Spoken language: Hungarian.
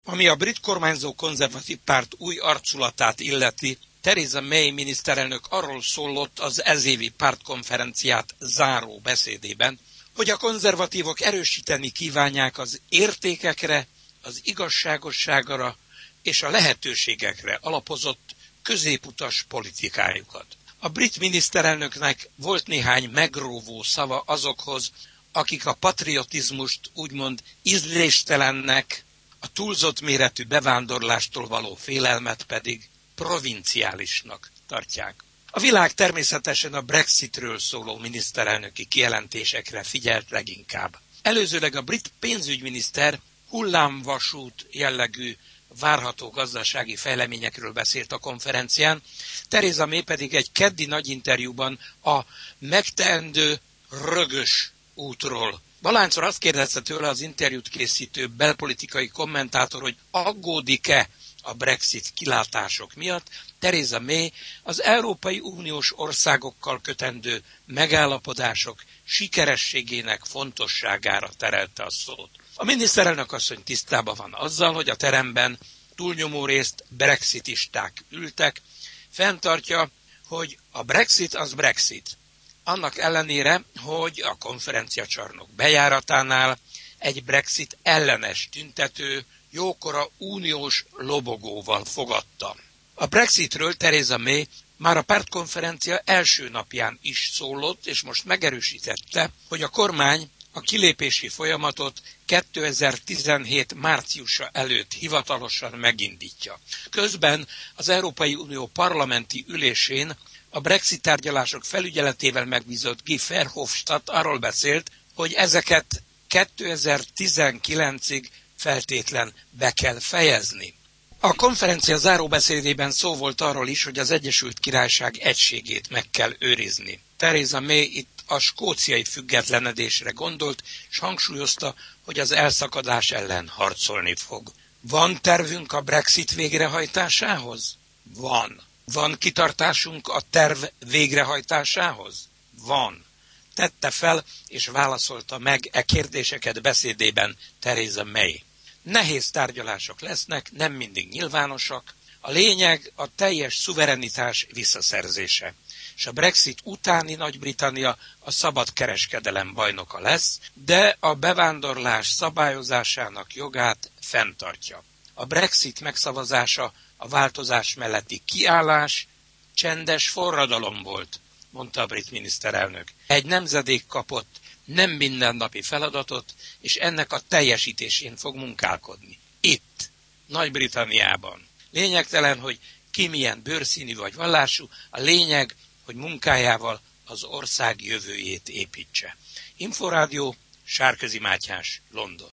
Ami a brit kormányzó konzervatív párt új arculatát illeti, Theresa May miniszterelnök arról szólott az ezévi pártkonferenciát záró beszédében, hogy a konzervatívok erősíteni kívánják az értékekre, az igazságosságra és a lehetőségekre alapozott középutas politikájukat. A brit miniszterelnöknek volt néhány megróvó szava azokhoz, akik a patriotizmust úgymond ízléstelennek, a túlzott méretű bevándorlástól való félelmet pedig provinciálisnak tartják. A világ természetesen a Brexitről szóló miniszterelnöki kijelentésekre figyelt leginkább. Előzőleg a brit pénzügyminiszter hullámvasút jellegű várható gazdasági fejleményekről beszélt a konferencián, Theresa May pedig egy keddi nagyinterjúban a megteendő rögös útról. Balányszor azt kérdezte tőle az interjút készítő belpolitikai kommentátor, hogy aggódik-e a Brexit kilátások miatt. Theresa May az Európai Uniós országokkal kötendő megállapodások sikerességének fontosságára terelte a szót. A miniszterelnök asszony tisztában van azzal, hogy a teremben túlnyomó részt brexitisták ültek, fenntartja, hogy a Brexit az Brexit. Annak ellenére, hogy a konferenciacsarnok bejáratánál egy Brexit ellenes tüntető jókora uniós lobogóval fogadta. A Brexitről Theresa May már a pártkonferencia első napján is szólott, és most megerősítette, hogy a kormány a kilépési folyamatot 2017 márciusa előtt hivatalosan megindítja. Közben az Európai Unió parlamenti ülésén a Brexit tárgyalások felügyeletével megbízott Guy Verhofstadt arról beszélt, hogy ezeket 2019-ig feltétlen be kell fejezni. A konferencia záróbeszédében szó volt arról is, hogy az Egyesült Királyság egységét meg kell őrizni. Theresa May itt a skóciai függetlenedésre gondolt, és hangsúlyozta, hogy az elszakadás ellen harcolni fog. Van tervünk a Brexit végrehajtásához? Van. Van kitartásunk a terv végrehajtásához? Van. Tette fel és válaszolta meg e kérdéseket beszédében Theresa May. Nehéz tárgyalások lesznek, nem mindig nyilvánosak. A lényeg a teljes szuverenitás visszaszerzése. És a Brexit utáni Nagy-Britannia a szabad kereskedelem bajnoka lesz, de a bevándorlás szabályozásának jogát fenntartja. A Brexit megszavazása a változás melletti kiállás csendes forradalom volt, mondta a brit miniszterelnök. Egy nemzedék kapott nem mindennapi feladatot, és ennek a teljesítésén fog munkálkodni. Itt, Nagy-Britanniában. Lényegtelen, hogy ki milyen bőrszínű vagy vallású, a lényeg, hogy munkájával az ország jövőjét építse. Inforádió, Sárközi Mátyás, London.